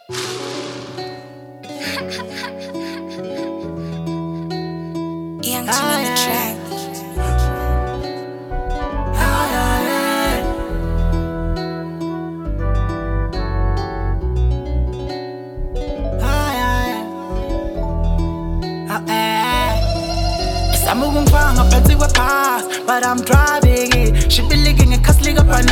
Young T on the track. I'm moving far, I'm plenty with pass, but I'm driving it. She be licking a cuss lick up and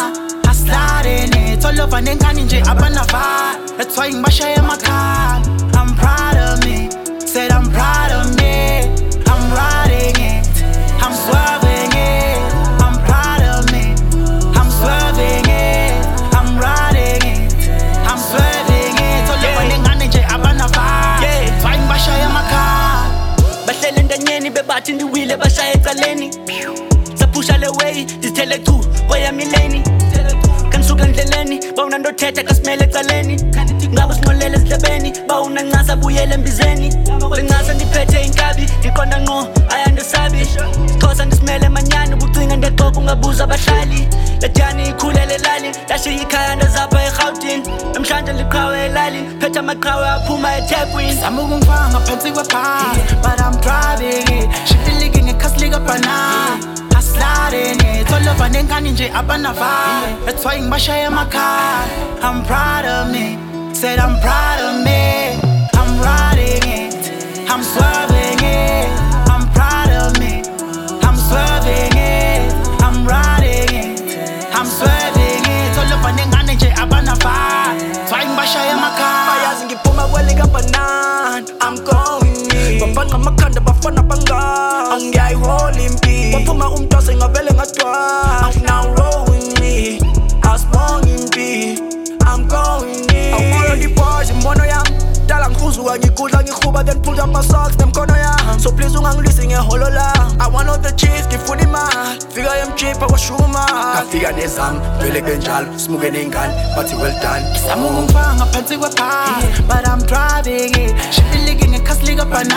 I slide in it. All over and can in up on a vibe. That's why I'm shy in my car. I'm proud of me, said I'm proud of me. I'm riding it, I'm swerving it. I'm proud of me, I'm swerving it. I'm riding it, I'm swerving it. All over and can in up on a vibe. That's why I'm shy in my car. Bahlele entanyeni bebathi ndiwile bashaya ecaleni saphusha le way ndithele tu kweyami lane kanisuka endleleni bawunandothetha xa simele ecaleni ngabo sinqolele esidlebeni bawunancasa buyele embizeni lencasa ndiphethe inkabi ndiqonda ngqo ayandesabi sixhosa ndisimele manyani ubucinga ndexoka ungabuza abahlali lejani ikhulele lali lashiya ikhaya ndazapha eRhawutini namhlanje liqhawe elalini phethe amaqhawe aphuma eThekwini Samugungfanga phansi kwepass, but I'm driving it. She be licking a cuss lick up and I slide in it. All over and can in up on a vibe. That's why I'm shy in my car. I'm proud of me, said I'm proud of me. I'm riding it, I'm swerving it. I'm proud of me, I'm swerving it. I'm riding it, I'm swerving it. All over and can in up on a vibe. That's why I'm shy in my car. Ngiphuma kwelikabanana I'm going in bafana amakhanda bafana banga angiyayihola impi waphuma umntwase ngavele ngadwa I'm now rolling me asibonga impi I'm going in awumoya ndiphoze imbono yami dala ngihluzuka ngikudla ngikhuba then pull up my socks nemkhono yami so please ungangilwisi ngeholo la I want all the cheese ngifuna imali fika emchipa kwashuma kafika nezami vele kenjalo simuke nengane bathi well done Samugungfanga phansi kwepass, but I'm driving it. She be licking a cuss lick up and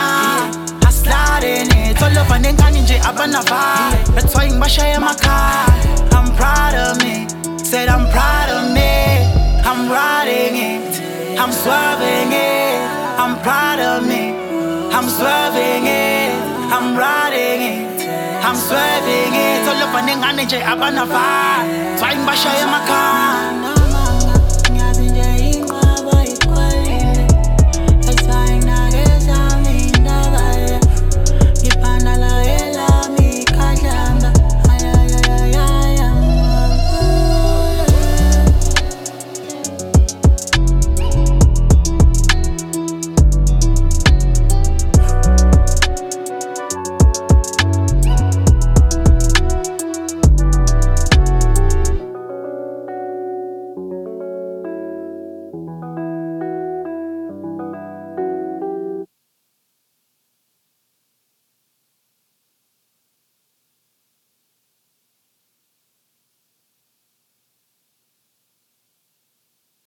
I slide in it. All over and can in up on a vibe. That's why I'm shy in my car. I'm proud of me, said I'm proud of me. I'm riding it, I'm swerving it. I'm proud of me, I'm swerving it. I'm riding it, I'm swerving it. All over and can in up on a vibe. That's why I'm shy in my car.